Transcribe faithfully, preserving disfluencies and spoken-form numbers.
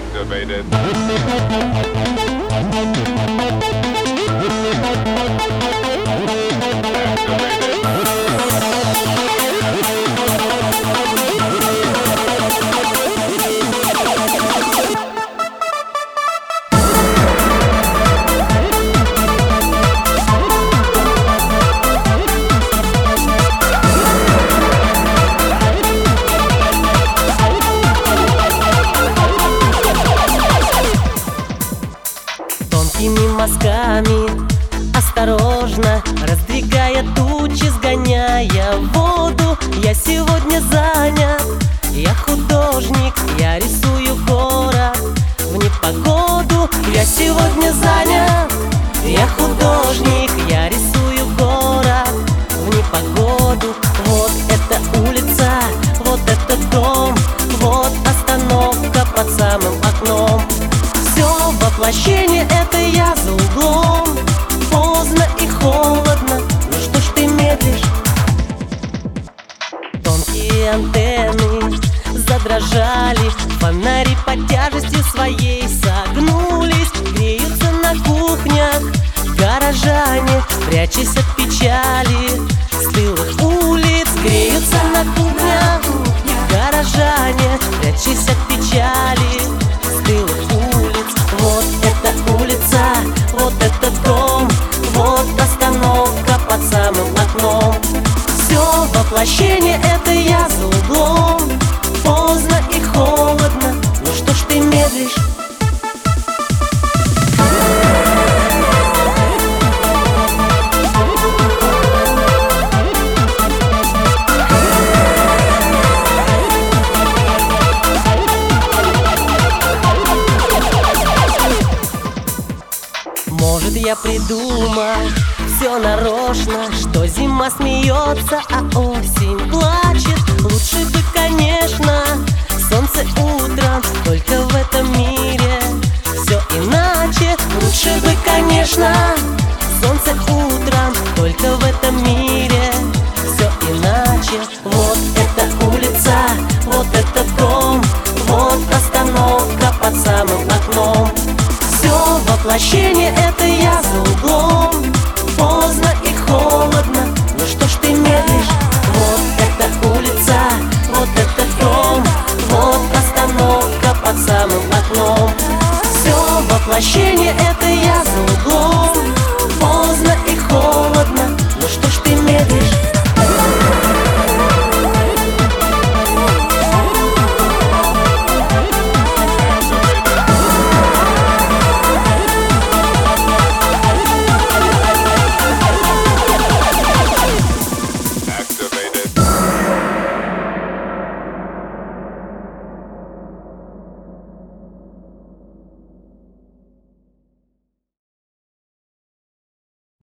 activated. Тонкими мазками, осторожно раздвигая тучи, сгоняя воду. Я сегодня занят, я художник, я рисую город в непогоду. Я сегодня занят, я художник, я рисую город в непогоду. Вот эта улица, вот этот дом, вот остановка под самым окном. Все воплощение, это я за углом. Поздно и холодно, ну что ж ты медлишь? Тонкие антенны задрожали, фонари под тяжестью своей согнулись. Греются на кухнях горожане, прячась от печали стылых улиц. Греются на кухнях горожане, прячась от печали стылых улиц. Вот эта улица, вот этот дом, вот остановка под самым окном. Все воплощение, это я за углом. Поздно и холодно, ну что ж ты медлишь? Может, я придумал все нарочно, что зима смеется, а осень плачет. Лучше бы, конечно, солнце утром, только в этом мире все иначе. Лучше бы, конечно, солнце утром, только в этом мире все иначе. Вот эта улица, вот этот дом, вот остановка под самым окном. Все воплощение, это я за углом. Поздно и холодно, ну что ж ты медлишь? Вот эта улица, вот этот дом, вот остановка под самым окном. Все воплощение, это